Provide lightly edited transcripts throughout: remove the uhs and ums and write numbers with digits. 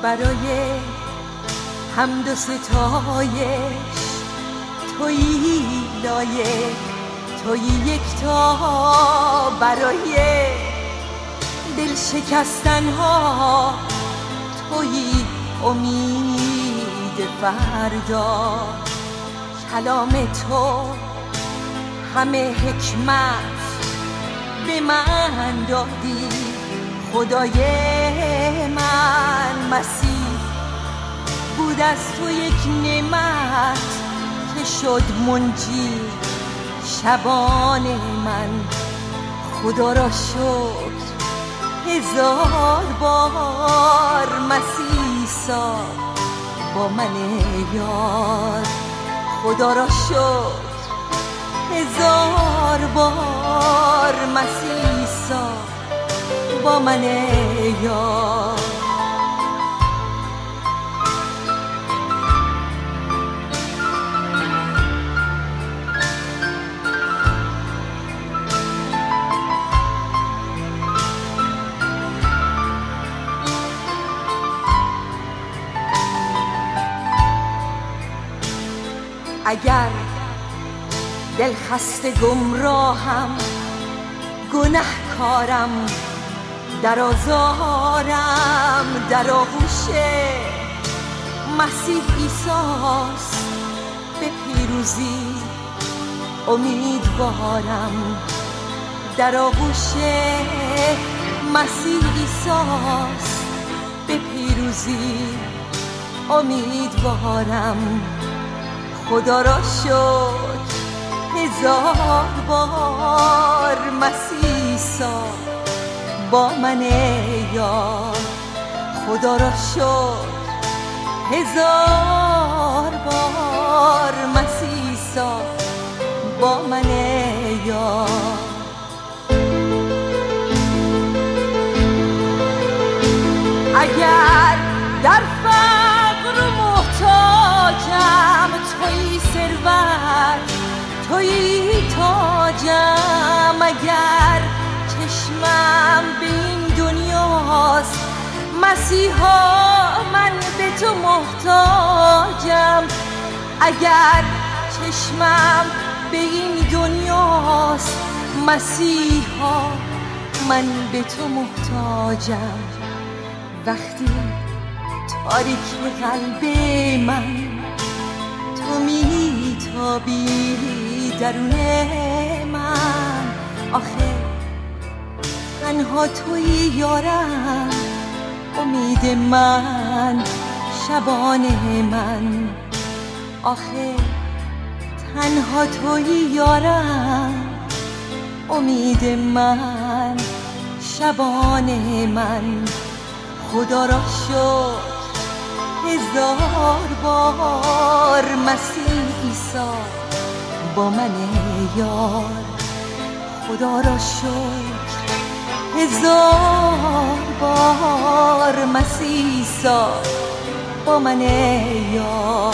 برای حمد و ستایش تویی لایق، تویی یکتا برای دل شکستن ها، تویی امید فردا. کلام تو همه حکمت به من دادی، خدای من. مسیح بود از تو یک نعمت که شد منجی شبان من. خدا را شکر هزار بار، مسیح عیسی با من یار. خدا را شکر هزار بار، مسیح عیسی با من یار. اگر دل خسته گمراهم، گنهکارم، در آزارم، در آغوش مسیح عیسی‌ست به پیروزی امیدوارم. در آغوش مسیح عیسی‌ست به پیروزی امیدوارم. خدا را شکر هزار بار، مسیح عیسی با من یار. خدا را شکر هزار بار، مسیح عیسی با من یار. اگر در فقر و محتاجم، تویی ثروت، تویی تاجم. اگر چشمم به این دنیاست، مسیحا من به تو محتاجم. اگر چشمم به این دنیاست، مسیحا من به تو محتاجم. وقتی تاریکی قلب من تو میتابی درون من، آخه تنها تویی یارم، امید من، شبان من. آخه تنها تویی یارم، امید من، شبان من. خدا را شکر هزار بار، مسیح عیسی با من یار. خدا را شکر هزار بار، مسیح عیسی با من یار.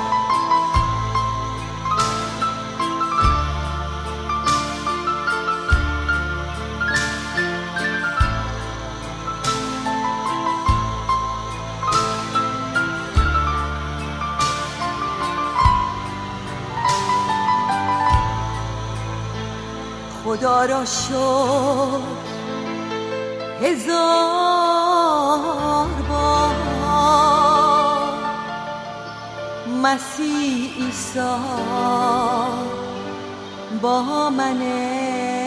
خدا را شکر هزار بار، مسیح عیسی با من